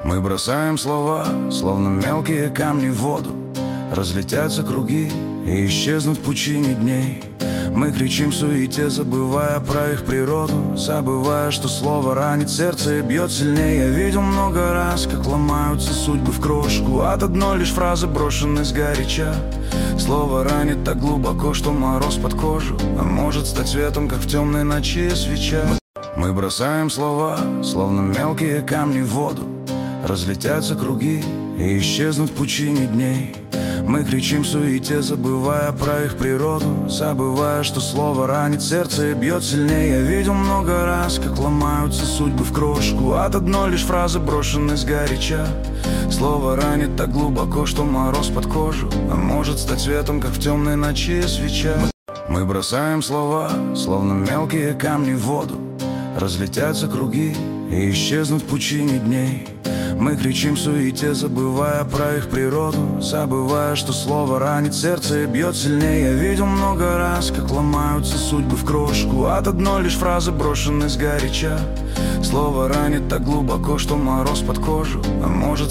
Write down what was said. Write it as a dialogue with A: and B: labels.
A: Мы бросаем слова, словно мелкие камни в воду. Разлетятся круги и исчезнут в пучине дней. Мы кричим в суете, забывая про их природу, забывая, что слово ранит сердце и бьет сильнее. Я видел много раз, как ломаются судьбы в крошку от одной лишь фразы, брошенной сгоряча. Слово ранит так глубоко, что мороз под кожу, а может стать светом, как в темной ночи свеча. Мы бросаем слова, словно мелкие камни в воду. Разлетятся круги и исчезнут в пучине дней. Мы кричим в суете, забывая про их природу, забывая, что слово ранит сердце и бьет сильнее. Я видел много раз, как ломаются судьбы в крошку от одной лишь фразы, брошенной сгоряча. Слово ранит так глубоко, что мороз под кожу, а может стать светом, как в темной ночи свеча. Мы бросаем слова, словно мелкие камни в воду. Разлетятся круги и исчезнут в пучине дней. Мы кричим в суете, забывая про их природу, забывая, что слово ранит сердце и бьет сильнее. Я видел много раз, как ломаются судьбы в крошку от одной лишь фразы, брошенной сгоряча. Слово ранит так глубоко, что мороз под кожу, а может